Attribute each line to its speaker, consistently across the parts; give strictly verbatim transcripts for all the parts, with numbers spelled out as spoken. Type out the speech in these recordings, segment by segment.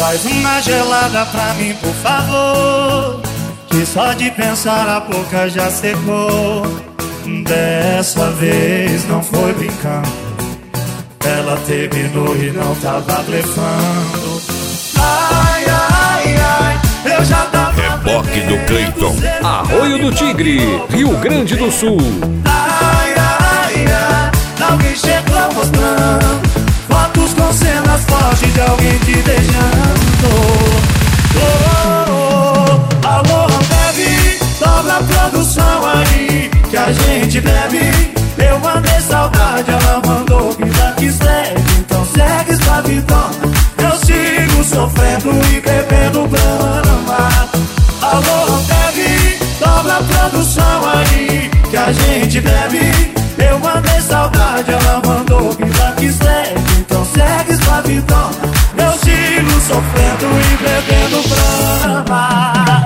Speaker 1: Traz uma gelada pra mim, por favor, que só de pensar a boca já secou. Dessa vez não foi brincando, ela terminou e não tava blefando. Ai, ai, ai, eu já tava.
Speaker 2: Reboque do Cleiton. Arroio do Tigre, Rio Grande do Sul.
Speaker 1: Ai, ai, ai, alguém chegou mostrando fotos com cenas fortes de alguém te beijando. Oh, oh, oh. Alô, bebe, dobra a produção aí, que a gente bebe. Eu mandei saudade, ela mandou vida que segue. Então segue escravidona, eu sigo sofrendo e bebendo Brahma. Alô, bebe, dobra a produção aí, que a gente bebe. Eu mandei saudade, ela mandou vida que segue. Então segue escravidona, eu sigo sofrendo e bebendo Brahma.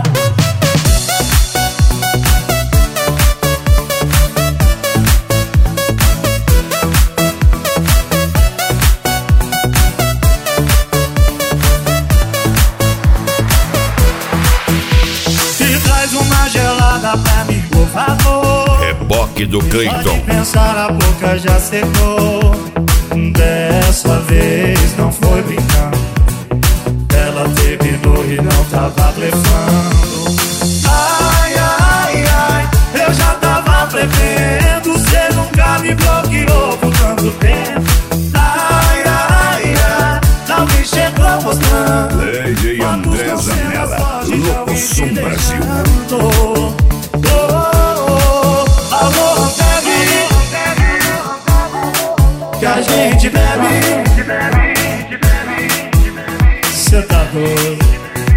Speaker 1: Uma gelada pra mim, por favor.
Speaker 2: Reboque do Cleiton.
Speaker 1: Pode pensar, a boca já secou. Dessa vez não foi brincando, ela terminou e não tava blefando. Ai, ai, ai, eu já tava prevendo. Cê nunca me bloqueou por tanto tempo. Ai, ai, ai, não me chegou mostrando.
Speaker 2: Lady André Zanella, Louco Som Brasil.
Speaker 1: Oh, oh, oh, alô, bebe, que a gente bebe. Cê tá doido?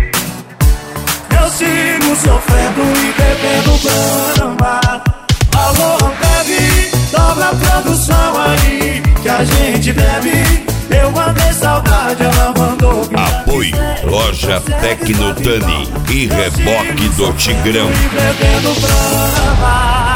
Speaker 1: Eu sigo sofrendo e bebendo Brahma. Alô, bebe, dobra a produção aí, que a gente bebe. Eu mandei saudade, ela mandou.
Speaker 2: Apoio Loja Tecnotani e Reboque do Tigrão.
Speaker 1: Bebendo Brahma.